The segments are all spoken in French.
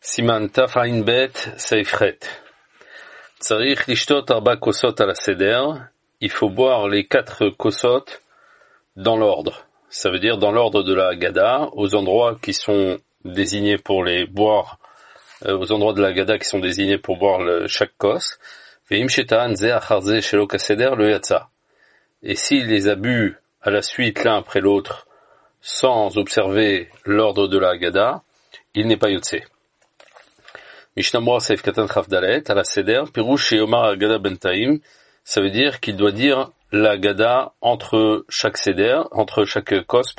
Siman Taf Ain Bet Seifret. Tsarich lishtot arba kosot à la seder. Il faut boire les 4 kosot dans l'ordre. Ça veut dire dans l'ordre de la Haggadah, aux endroits qui sont désignés pour les boire, aux endroits de la Haggadah qui sont désignés pour boire chaque kos. Ve'im shetaan ze achar ze shelo kaseder lo yatsa. Et s'il les a bu à la suite l'un après l'autre, sans observer l'ordre de la Haggadah, il n'est pas yotse. Mishnah Moa Seif Katan Chavdalet, à la Seder, Pirouche et Omar Haggadah Bentaim, ça veut dire qu'il doit dire la Haggadah entre chaque Seder, entre chaque kos,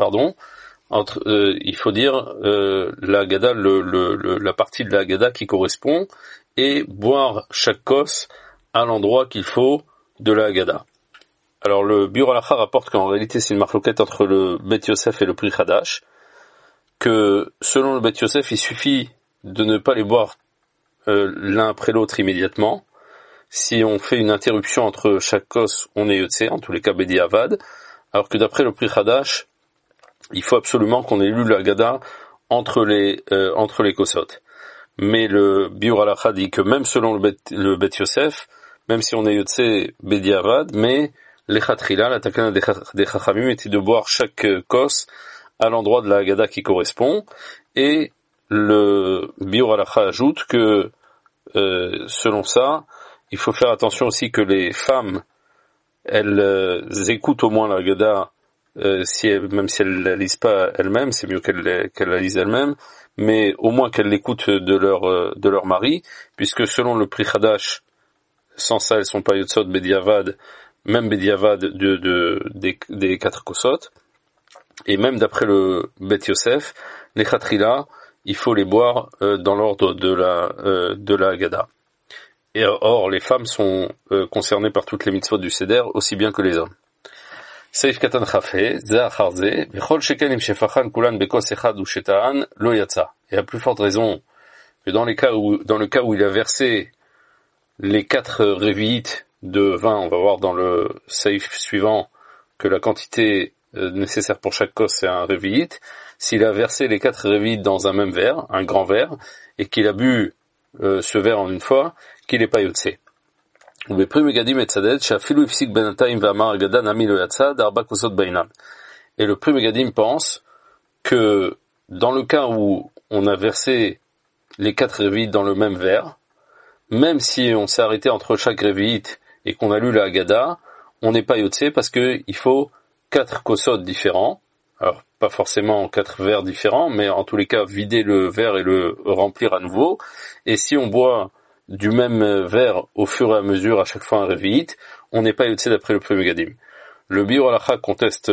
il faut dire la Haggadah, la partie de la Haggadah qui correspond, et boire chaque kos à l'endroit qu'il faut de la Haggadah. Alors le Biur Halacha rapporte qu'en réalité c'est une marloquette entre le Bet Yosef et le Pri Hadash, que selon le Bet Yosef il suffit de ne pas les boire l'un après l'autre immédiatement. Si on fait une interruption entre chaque kos, on est yotse, en tous les cas Bedi Avad, alors que d'après le Pri Hadash, il faut absolument qu'on ait lu la Haggadah entre les kosot. Mais le Biur Halacha dit que même selon le Bet Yosef, même si on est yotse Bedi Avad, mais l'Echatrila, la takana des Chachamim, était de boire chaque kos à l'endroit de la Haggadah qui correspond, et le Biur Halacha ajoute que selon ça, il faut faire attention aussi que les femmes, elles écoutent au moins la Haggadah, même si elles la lisent pas elles-mêmes, c'est mieux qu'elles la lisent elles-mêmes, mais au moins qu'elles l'écoutent de leur mari, puisque selon le Pri Hadash, sans ça elles sont pas yotzot bediavad, même bediavad des 4 kosot, et même d'après le Bet Yosef, les chatrila, il faut les boire dans l'ordre de la Haggadah. Et or, les femmes sont concernées par toutes les mitzvot du Seder, aussi bien que les hommes. Seif katan chafé, ze achar ze, vechol sheken im shefachan kulan bekos echad u shetaan lo yatsa. Et à plus forte raison que dans le cas où il a versé les 4 révites de vin, on va voir dans le seif suivant que la quantité nécessaire pour chaque kos c'est un révite. S'il a versé les 4 révites dans un même verre, un grand verre, et qu'il a bu ce verre en une fois, qu'il n'est pas yotse. Et le Pri Megadim pense que dans le cas où on a versé les 4 révites dans le même verre, même si on s'est arrêté entre chaque révite et qu'on a lu la Haggadah, on n'est pas yotse parce que il faut 4 kosot différents. Alors, pas forcément 4 verres différents, mais en tous les cas, vider le verre et le remplir à nouveau. Et si on boit du même verre au fur et à mesure, à chaque fois un révite, on n'est pas yotse d'après le Pri Megadim. Le Biur Halacha conteste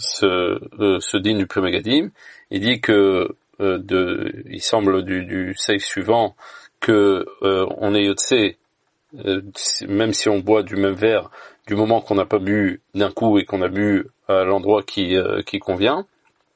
ce din du Pri Megadim. Il dit que, il semble du seif suivant, que on est yotse, même si on boit du même verre, du moment qu'on n'a pas bu d'un coup et qu'on a bu à l'endroit qui convient.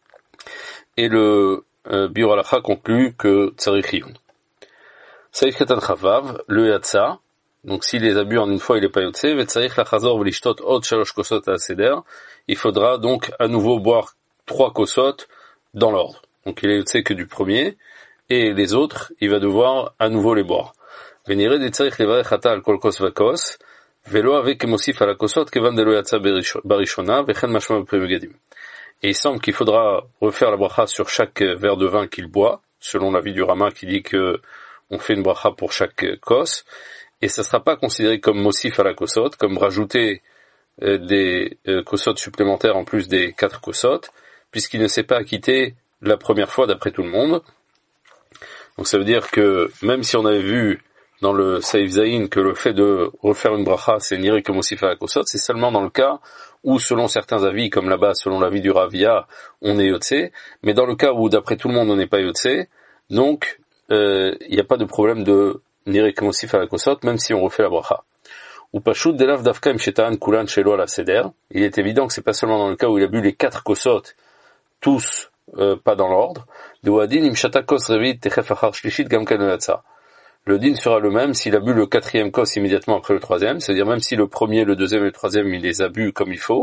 Et le Biur Halacha conclut que tsarich iyun. Saif katan chavav, le yatsa, donc s'il les a bu en une fois, il n'est pas yotse, ve tsarich lachazor v'lishtot od 3 kosot à la seder, il faudra donc à nouveau boire 3 kosot dans l'ordre. Donc il est yotse que du premier, et les autres, il va devoir à nouveau les boire. Venire de tsarich levarech ata al kol kos vakos, velo avec mosif à la kosot kevan de lo yatsa barishona, vechen mashma Pri Megadim. Et il semble qu'il faudra refaire la bracha sur chaque verre de vin qu'il boit, selon l'avis du Rama qui dit que on fait une bracha pour chaque kos, et ça ne sera pas considéré comme mosif à la kosot, comme rajouter des kosot supplémentaires en plus des 4 kosot, puisqu'il ne s'est pas acquitté la première fois d'après tout le monde. Donc ça veut dire que même si on avait vu dans le Seif Zayin que le fait de refaire une bracha c'est niré comme mosif à la kosot, c'est seulement dans le cas où selon certains avis, comme là-bas selon l'avis du Ravia, on est yotse, mais dans le cas où d'après tout le monde on n'est pas yotse, donc il n'y a pas de problème de niré comme mosif à la kosot, même si on refait la bracha. Ou pashut delav davka im shetaan kulan shelo ala seder, il est évident que c'est pas seulement dans le cas où il a bu les 4 kosot, tous pas dans l'ordre, de wadin im shata kos revit techef achar shlishit gam kan yatsa. Le din sera le même s'il a bu le 4e kos immédiatement après le 3e, c'est-à-dire même si le premier, le 2e et le 3e il les a bu comme il faut,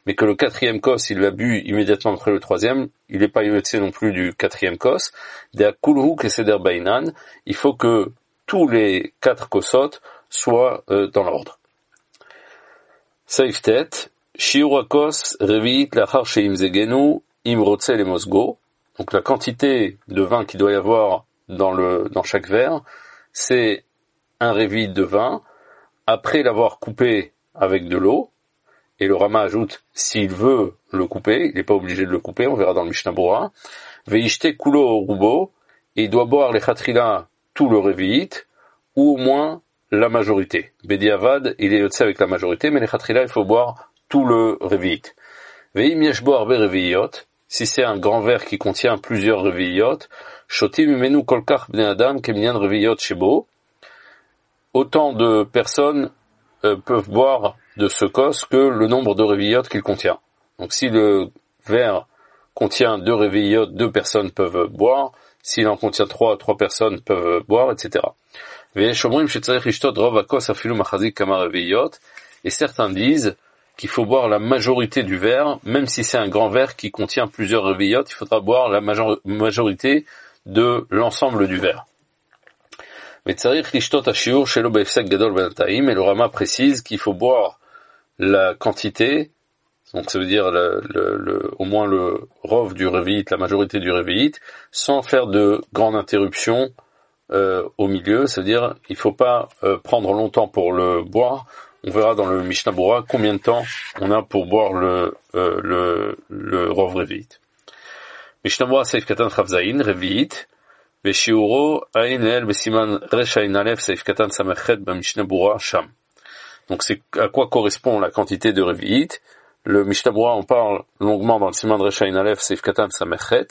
mais que le quatrième kos, il l'a bu immédiatement après le troisième, il n'est pas yotse non plus du quatrième kos. De kulhu keseder bainan, il faut que tous les 4 kosot soient dans l'ordre. Saiftet, shiur hakos revi'it lachar sheim zegenu im rotze lemosgo. Donc la quantité de vin qu'il doit y avoir dans chaque verre, c'est un révi de vin, après l'avoir coupé avec de l'eau, et le Rama ajoute, s'il veut le couper, il n'est pas obligé de le couper, on verra dans le Mishnah Bora, veishte kulo rubo, et il doit boire les chatrila, tout le révi'it, ou au moins la majorité. Bediavad, il est yotse avec la majorité, mais les chatrila, il faut boire tout le révi'it. Veim yeshbo arbe révi'yot, si c'est un grand verre qui contient plusieurs révi'yot, shotim imenu kolkach bnei adam keminyan révi'yot shebo, autant de personnes peuvent boire de ce kos que le nombre de révi'yot qu'il contient. Donc si le verre contient 2 révi'yot, 2 personnes peuvent boire, s'il en contient 3 personnes peuvent boire, etc. Et certains disent qu'il faut boire la majorité du verre, même si c'est un grand verre qui contient plusieurs révi'yot, il faudra boire la majorité de l'ensemble du verre. Mais tzarich lishtot hashiur shelo beifsek gadol b'natayim, et le Rama précise qu'il faut boire la quantité, donc ça veut dire au moins le rov du révi'it, la majorité du révi'it, sans faire de grandes interruptions au milieu, c'est-à-dire il faut pas prendre longtemps pour le boire. On verra dans le Mishnah Bora combien de temps on a pour boire le rov révi'it. Mishnah Bora Seif Katan Chav Zayin révi'it Veshiuro Ain Leel Besiman Resh Ain Alef Seif Katan Samechet B'Mishnah Bora Sham. Donc c'est à quoi correspond la quantité de révi'it. Le Mishnah Bora en parle longuement dans le Siman Resh Ain Alef Seif Katan Samechet,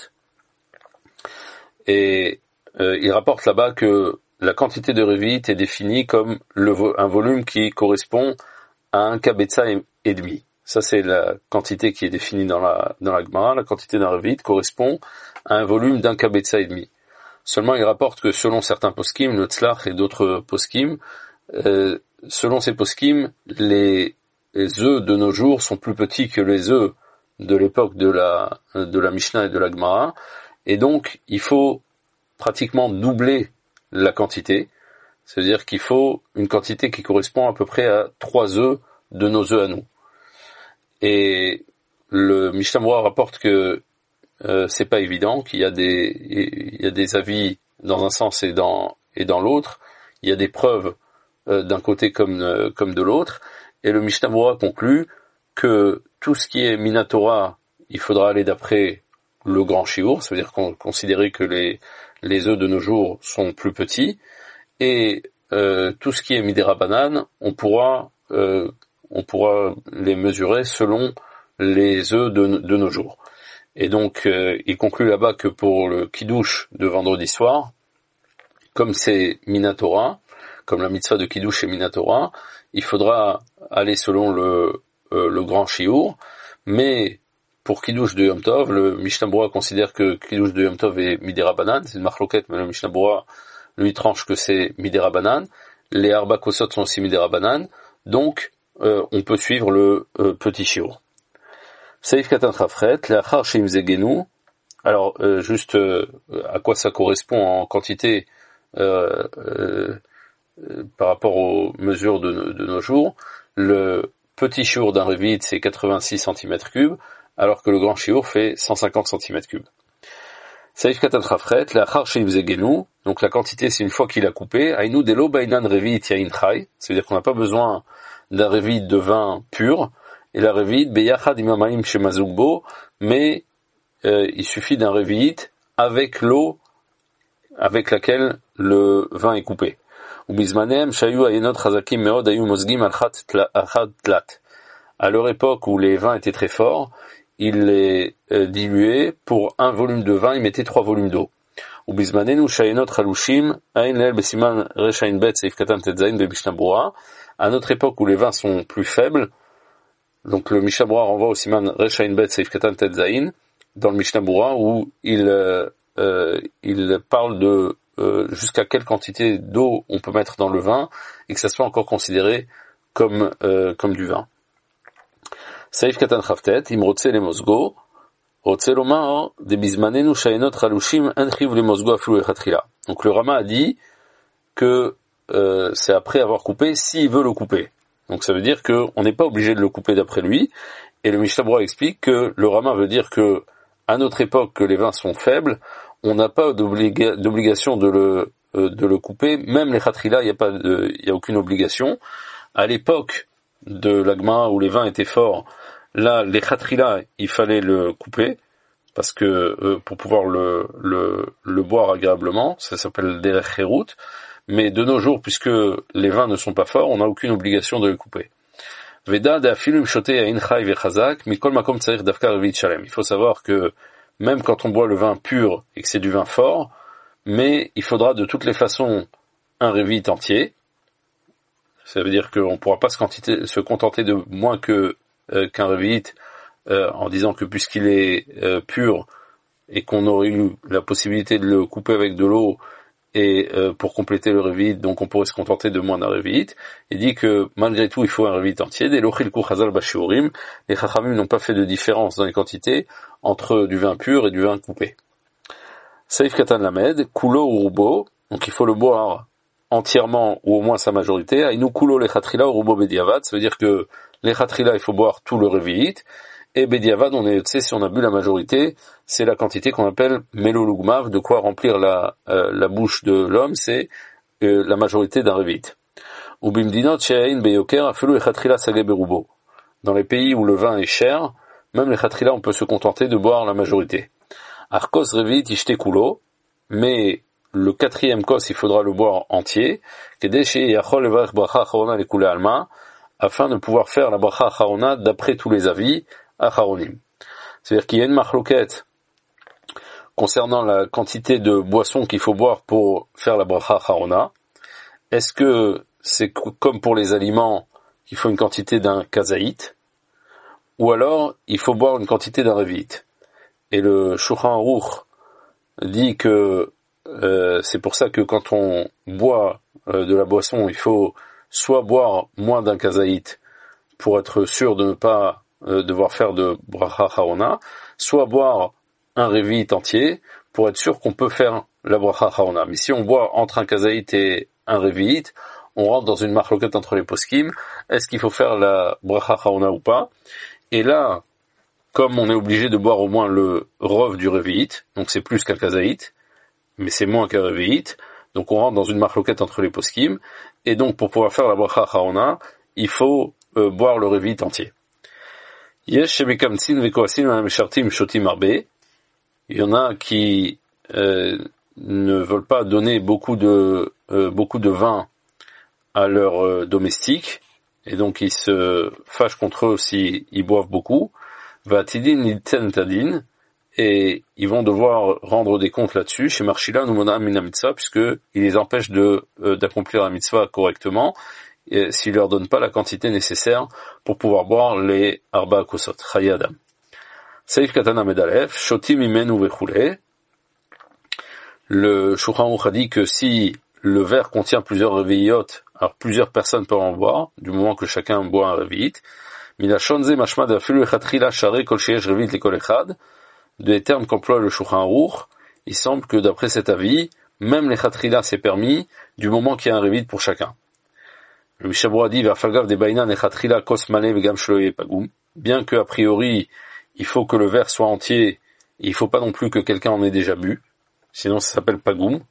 et il rapporte là-bas que la quantité de révi'it est définie comme un volume qui correspond à un kabetza et demi. Ça, c'est la quantité qui est définie dans la Gemara. La quantité d'un révi'it correspond à un volume d'un kabetza et demi. Seulement, il rapporte que selon certains poskim, le tzlach et d'autres poskim, selon ces poskim, les œufs de nos jours sont plus petits que les œufs de l'époque de la Mishnah et de la Gemara, et donc il faut pratiquement doubler la quantité, c'est-à-dire qu'il faut une quantité qui correspond à peu près à 3 œufs de nos œufs à nous. Et le Mishnah Bora rapporte que c'est pas évident, qu'il y a des avis dans un sens et dans l'autre, il y a des preuves d'un côté comme de l'autre, et le Mishnah Bora conclut que tout ce qui est Minatora, il faudra aller d'après le grand shiur, ça veut dire considérer que les œufs de nos jours sont plus petits, et tout ce qui est midera banane, on pourra les mesurer selon les œufs de nos jours. Et donc il conclut là-bas que pour le kiddush de vendredi soir, comme c'est Minatora, comme la mitzvah de kiddush est Minatora, il faudra aller selon le grand shiur, mais pour Kiddush de Yom Tov, le Mishnah Bora considère que Kiddush de Yom Tov est Midera Banan, c'est une marloquette, mais le Mishnah Bora lui tranche que c'est Midera Banan. Les Arba Kosot sont aussi Midera Banan, donc on peut suivre le petit shiur. Seif Katan Chafret, Leachar Sheim Zegenu. Alors juste à quoi ça correspond en quantité par rapport aux mesures de nos jours. Le petit shiur d'un révi'it c'est 86 cm3, alors que le grand shiur fait 150 cm3. Saif Katan Chafret, Leachar Sheim Zegenu, donc la quantité c'est une fois qu'il a coupé, Ainu Delo Bainan Révi'it Yain Chai, c'est-à-dire qu'on n'a pas besoin d'un révi'it de vin pur, et la révi'it Beyachad Imamaim Shemazugbo, mais il suffit d'un révi'it avec l'eau avec laquelle le vin est coupé. Ubizmanem Shayu Ayenot Chazakim Meod Ayu Mozgim Alchat Tlat. À leur époque où les vins étaient très forts, il les diluait pour un volume de vin, il mettait 3 volumes d'eau. Ubizmanenu Shayenot Chalushim Ain Leel Besiman Reshain Bet Seif Katan Tetzain Bebishna Bora. À notre époque où les vins sont plus faibles, donc le Mishnah Bora renvoie au Siman Reshain Bet Seif Katan Tetzain, dans le Mishnah Bora où il parle de jusqu'à quelle quantité d'eau on peut mettre dans le vin et que ça soit encore considéré comme du vin. Saif Katan Chavtet, Imrotse le Mosgo, Rotse Lomar, de Bizmanenu Shainot Halushim, Enchiv le Mosgo Aflu Echatchila. Donc le Rama a dit que c'est après avoir coupé, s'il veut le couper. Donc ça veut dire qu'on n'est pas obligé de le couper d'après lui, et le Mishnah Berurah explique que le Rama veut dire que, à notre époque, que les vins sont faibles, on n'a pas d'obligation de le couper, même les Khatrila, il y a aucune obligation. À l'époque de l'Agma où les vins étaient forts, là, les Khatrila, il fallait le couper, parce que pour pouvoir le boire agréablement, ça s'appelle derech herut, mais de nos jours, puisque les vins ne sont pas forts, on n'a aucune obligation de les couper. Il faut savoir que même quand on boit le vin pur et que c'est du vin fort, mais il faudra de toutes les façons un révit entier. Ça veut dire qu'on ne pourra pas se contenter de moins qu'un révit en disant que puisqu'il est pur et qu'on aurait eu la possibilité de le couper avec de l'eau et pour compléter le révit, donc on pourrait se contenter de moins d'un révit. Il dit que malgré tout il faut un révit entier. Des lochilku chazal bashiurim, les chachamim n'ont pas fait de différence dans les quantités entre du vin pur et du vin coupé. Saif katan lamed, kulo ou rubo, donc il faut le boire entièrement ou au moins sa majorité. Ainu kulo le chatrila ou rubo bediavad, ça veut dire que les chatrila il faut boire tout le révit. Et bediavad, si on a bu la majorité, c'est la quantité qu'on appelle melolugmav, de quoi remplir la bouche de l'homme, c'est la majorité d'un révit. Ubimdinot she'ain beyoker afelu echatrila sage berubo. Dans les pays où le vin est cher, même les chatrila, on peut se contenter de boire la majorité. Arkos révit ishte kulo, mais le quatrième kos, il faudra le boire entier, kedesh yachol levarech bracha acharona lekule alma, afin de pouvoir faire la bracha acharona d'après tous les avis, acharonim. C'est-à-dire qu'il y a une marloquette concernant la quantité de boissons qu'il faut boire pour faire la bracha acharona. Est-ce que c'est comme pour les aliments qu'il faut une quantité d'un kazaït, ou alors il faut boire une quantité d'un révit? Et le Shulchan Aruch dit que c'est pour ça que quand on boit de la boisson, il faut soit boire moins d'un kazaït pour être sûr de ne pas devoir faire de bracha acharona, soit boire un révit entier pour être sûr qu'on peut faire la bracha acharona. Mais si on boit entre un kazaït et un révit, on rentre dans une marloquette entre les poskim. Est-ce qu'il faut faire la bracha acharona ou pas? Et là, comme on est obligé de boire au moins le rov du révit, donc c'est plus qu'un kazaït, mais c'est moins qu'un révit, donc on rentre dans une marloquette entre les poskim, et donc pour pouvoir faire la bracha acharona, il faut boire le révit entier. Il y en a qui ne veulent pas donner beaucoup de vin à leurs domestiques, et donc ils se fâchent contre eux s'ils boivent beaucoup. Et ils vont devoir rendre des comptes là-dessus chez Marchila Numona Mina Mitzvah, puisque il les empêche d'accomplir la mitzvah correctement, s'il leur donne pas la quantité nécessaire pour pouvoir boire les arba kosot, chaye adam. Seif katana medalef, shotim imenu vechule. Le Shulchan Aruch a dit que si le verre contient plusieurs réveillot, alors plusieurs personnes peuvent en boire, du moment que chacun boit un réveillot. Milachonze mashma d'afilu echatrila share kol sheyesh réveillot lekol echad. Des termes qu'emploie le Shulchan Aruch, il semble que d'après cet avis, même les chatrila c'est permis, du moment qu'il y a un réveillot pour chacun. Le Mishnah Berurah dit, bien que a priori, il faut que le verre soit entier, il faut pas non plus que quelqu'un en ait déjà bu, sinon ça s'appelle pagoum.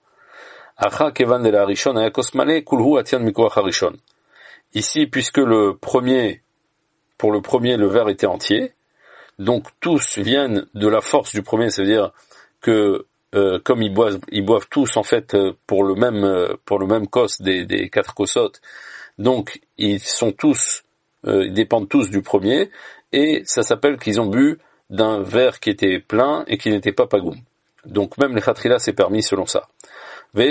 Ici, puisque pour le premier, le verre était entier, donc tous viennent de la force du premier, c'est-à-dire que comme ils boivent tous en fait pour le même kos des 4 kosot, donc ils dépendent tous du premier, et ça s'appelle qu'ils ont bu d'un verre qui était plein et qui n'était pas pagoum. Donc même les chatrila c'est permis selon ça. Il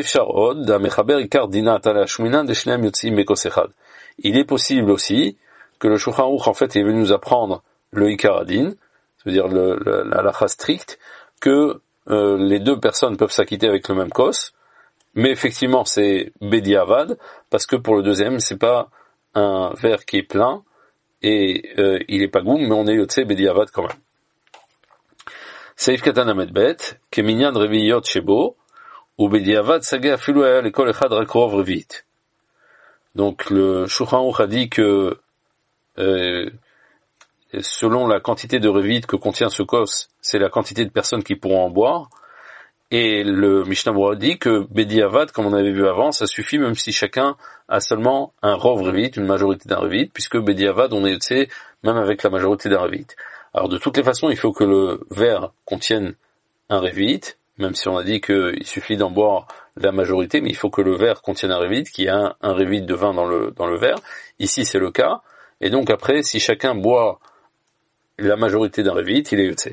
est possible aussi que le Shulchan Aruch en fait est venu nous apprendre le ikaradin, c'est-à-dire la halakha stricte, que les deux personnes peuvent s'acquitter avec le même kos, mais effectivement c'est bediavad, parce que pour le deuxième c'est pas un verre qui est plein, et il est pas goum, mais on est yotse bediavad quand même. Seif katan amedbet, keminyan reviyot shebo, ou bediavad sagé afilu aya lekol echad rak rov revit. Donc le Shulchan Aruch a dit que selon la quantité de revit que contient ce kos, c'est la quantité de personnes qui pourront en boire. Et le Mishnah Berurah dit que bediavad, comme on avait vu avant, ça suffit même si chacun a seulement un rov revit, une majorité d'un revit, puisque bediavad, on est yotse même avec la majorité d'un revit. Alors de toutes les façons, il faut que le verre contienne un revit, même si on a dit qu'il suffit d'en boire la majorité, mais il faut que le verre contienne un revit, qu'il y a un revit de vin dans le verre. Ici c'est le cas, et donc après, si chacun boit la majorité d'un revit, il est yotse.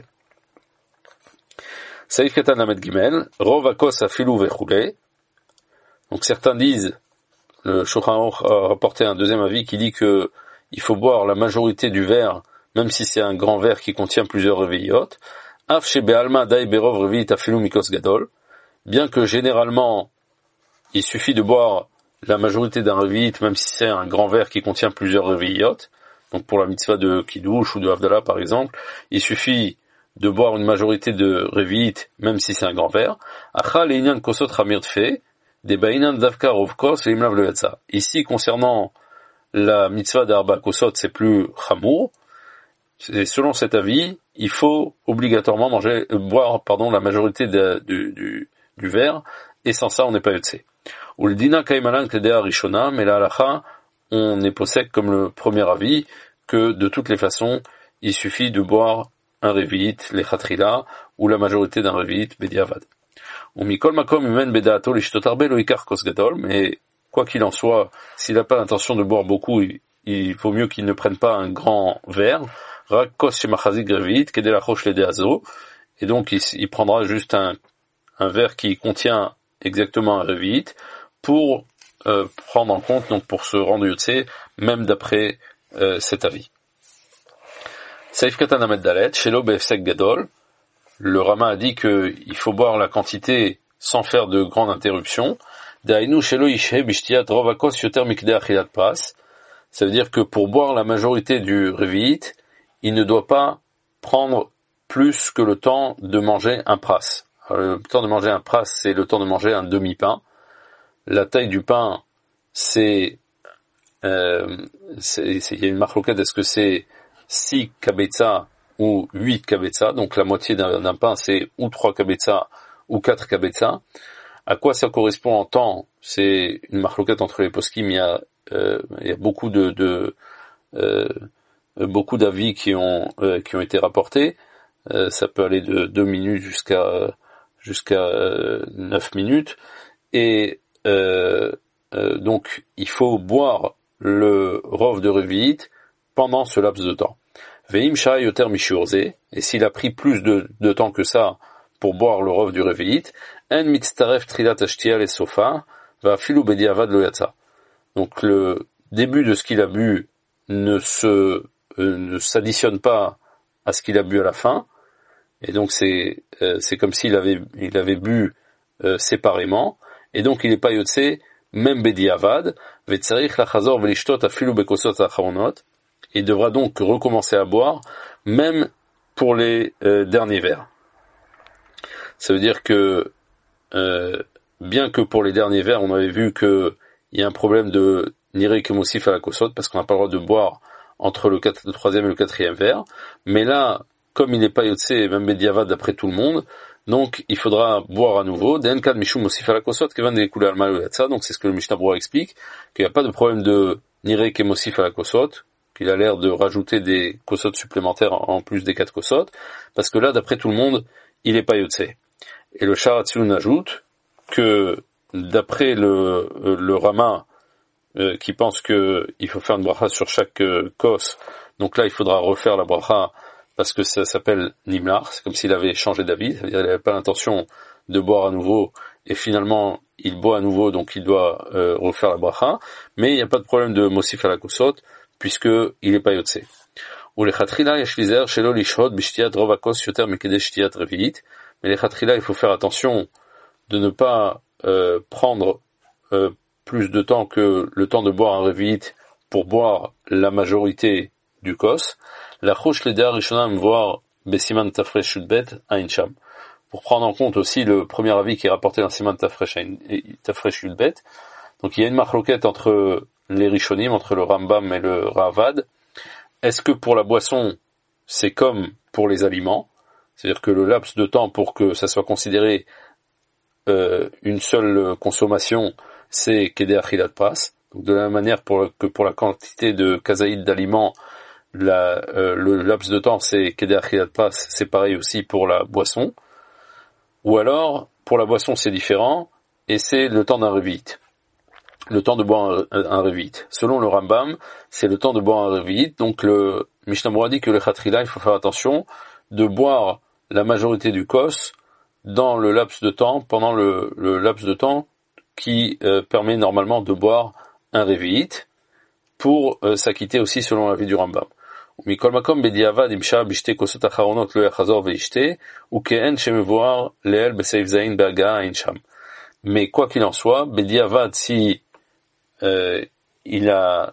Saïf Katan Lamed Gimel, Rov Akos Afilu Vechule. Donc certains disent, le Shulchan Aruch a rapporté un deuxième avis qui dit que il faut boire la majorité du verre, même si c'est un grand verre qui contient plusieurs reviyot. Af she be'alma dai berov reviyit afilu mikos gadol. Bien que généralement, il suffit de boire la majorité d'un reviyit, même si c'est un grand verre qui contient plusieurs reviyot. Donc pour la mitzvah de Kiddush ou de Havdalah par exemple, il suffit de boire une majorité de reviyit, même si c'est un grand verre. Acha le'inyan kosot chamir tfe, de ba'inan davka rov kos ve'imlav lo yatsa. Ici, concernant la mitzvah d'arba kosot, c'est plus chamour. Et selon cet avis, il faut obligatoirement boire la majorité du verre, et sans ça, on n'est pas yotse. Ou le dina kaimalan kedea rishona, mais la halacha, on est possède comme le premier avis, que de toutes les façons, il suffit de boire un revit, les chatrila, ou la majorité d'un revit, bediavad. Ou mikol makom humen bedaato lishtot arbe lo ikar kos gadol, mais quoi qu'il en soit, s'il n'a pas l'intention de boire beaucoup, il vaut mieux qu'il ne prenne pas un grand verre, rak kos shemachazik revit, kede lachosh ledeazo, et donc il prendra juste un verre qui contient exactement un revit, pour prendre en compte, donc pour se rendre yotse, même d'après cet avis. Saif Katan Amed Dalet, Shelo Befsek Gadol, le Rama a dit qu'il faut boire la quantité sans faire de grandes interruptions. Dainu Shelo Ishe Bishtiat Rovakos Yoter Mikde Achilat Pras. Ça veut dire que pour boire la majorité du revit, il ne doit pas prendre plus que le temps de manger un pras. Alors, le temps de manger un pras, c'est le temps de manger un demi-pain. La taille du pain, il y a une marloquette, est-ce que c'est 6 kabetza ou 8 kabetza, donc la moitié d'un pain c'est ou 3 kabetza ou 4 kabetza. À quoi ça correspond en temps? C'est une marloquette entre les poskim, il y a beaucoup beaucoup d'avis qui ont été rapportés. Ça peut aller de 2 minutes jusqu'à 9 minutes. Et donc il faut boire le rov de revit pendant ce laps de temps. Veim sha yoter mishiurze, et s'il a pris plus de temps que ça pour boire le rov du revit, en mitztaref trilat ashtia les sofa, va filu bediavad lo yatsa. Donc le début de ce qu'il a bu ne s'additionne pas à ce qu'il a bu à la fin, et donc c'est comme s'il avait bu séparément, et donc il n'est pas yotse même bediavad, vetzarich lachazor velishtot afilu bekosot acharonot. Il devra donc recommencer à boire, même pour les derniers verres. Ça veut dire que, bien que pour les derniers verres, on avait vu qu'il y a un problème de nirei kemosif à la kosot, parce qu'on n'a pas le droit de boire entre le troisième et le quatrième verre, mais là, comme il n'est pas yotse, même bediavad d'après tout le monde, donc il faudra boire à nouveau, d'enkad mishum mosif à la kosot, kevan dekule alma lo yatsa, donc c'est ce que le Mishnah Berurah explique, qu'il n'y a pas de problème de nirei kemosif à la kosot, qu'il a l'air de rajouter des kosot supplémentaires en plus des 4 kosot, parce que là, d'après tout le monde, il n'est pas yotse. Et le Sharatzun ajoute que, d'après le Rama, qui pense qu'il faut faire une bracha sur chaque kos, donc là, il faudra refaire la bracha, parce que ça s'appelle Nimlar, c'est comme s'il avait changé d'avis, c'est-à-dire qu'il n'avait pas l'intention de boire à nouveau, et finalement, il boit à nouveau, donc il doit refaire la bracha, mais il n'y a pas de problème de mosif à la kosot, puisque il n'est pas yotse. Ou les chatrila yashlizer shelo lishhod bishtiat rovakos yoter mekede shtiat reviit. Mais les chatrila, il faut faire attention de ne pas prendre plus de temps que le temps de boire un reviit pour boire la majorité du kos, la chouch l'eda rishona voir besiman tafresh shudbet ain sham. Pour prendre en compte aussi le premier avis qui est rapporté dans siman tafresh shudbet. Donc il y a une marloquette entre les rishonim, entre le Rambam et le Ravad. Est-ce que pour la boisson, c'est comme pour les aliments? C'est-à-dire que le laps de temps pour que ça soit considéré une seule consommation, c'est Kedé Achilat Pras. Donc de la même manière que pour la quantité de kazaïd d'aliments, le laps de temps c'est Kedé Achilat Pras, c'est pareil aussi pour la boisson. Ou alors, pour la boisson c'est différent, et c'est le temps d'un revit. Le temps de boire un revit. Selon le Rambam, c'est le temps de boire un revit. Donc le Mishnah Berurah dit que le Khatrila, il faut faire attention de boire la majorité du kos dans le laps de temps, pendant le laps de temps qui permet normalement de boire un revit pour s'acquitter aussi selon l'avis du Rambam. Mikol makom bediavad imsha bishte kosot acharonot lo yachazor veishte ou ke'en shemevoar leel beseif zayin be'aga ein sham. Mais quoi qu'il en soit, bediavad si il a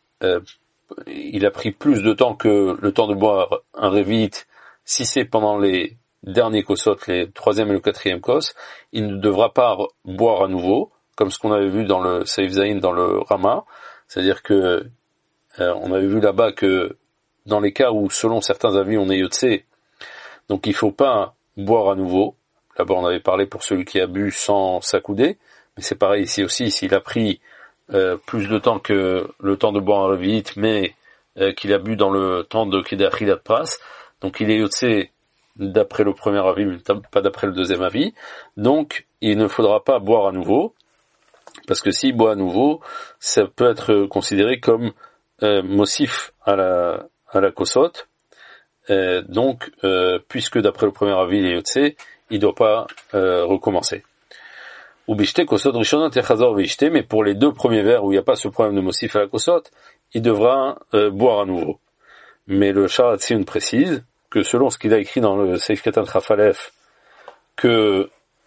pris plus de temps que le temps de boire un revit, si c'est pendant les derniers kosot, les troisième et le quatrième kos, il ne devra pas boire à nouveau, comme ce qu'on avait vu dans le Seif Zayin, dans le Rama, c'est-à-dire que on avait vu là-bas que dans les cas où, selon certains avis, on est yotse, donc il faut pas boire à nouveau. Là-bas, on avait parlé pour celui qui a bu sans s'accouder, mais c'est pareil ici aussi, s'il a pris plus de temps que le temps de boire un revit, mais qu'il a bu dans le temps de Kedé Achilat Pras, donc il est yotse d'après le premier avis, mais pas d'après le deuxième avis, donc il ne faudra pas boire à nouveau, parce que s'il boit à nouveau, ça peut être considéré comme mossif à la kosot, donc puisque d'après le premier avis il est yotse, il ne doit pas recommencer. Ou bishte kosot rishonot echazor veishte, mais pour les deux premiers verres où il n'y a pas ce problème de mossif à la kosot, il devra boire à nouveau. Mais le Sha'ar HaTziyun précise que selon ce qu'il a écrit dans le Seif Katan Chafalef, que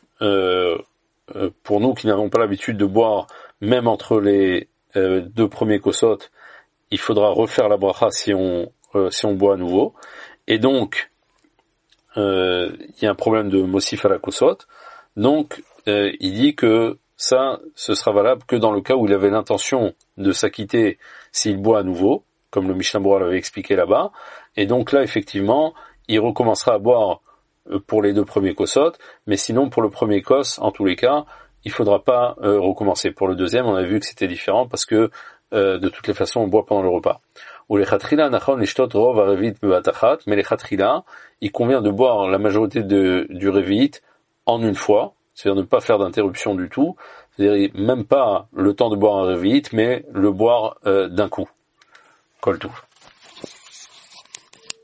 pour nous qui n'avons pas l'habitude de boire, même entre les deux premiers kosot, il faudra refaire la bracha si on boit à nouveau. Et donc, il y a un problème de mossif à la kosot. Donc, il dit que ça, ce sera valable que dans le cas où il avait l'intention de s'acquitter s'il boit à nouveau, comme le Mishnah Berurah l'avait expliqué là-bas. Et donc là, effectivement, il recommencera à boire pour les deux premiers kosot, mais sinon, pour le premier kos, en tous les cas, il faudra pas recommencer. Pour le deuxième, on a vu que c'était différent parce que de toutes les façons, on boit pendant le repas. Ou les chatrila nachon lishtot rov harevit bevatachat, mais les chatrila, il convient de boire la majorité du revit en une fois, c'est-à-dire ne pas faire d'interruption du tout, c'est-à-dire même pas le temps de boire un revit, mais le boire d'un coup. Kol touv.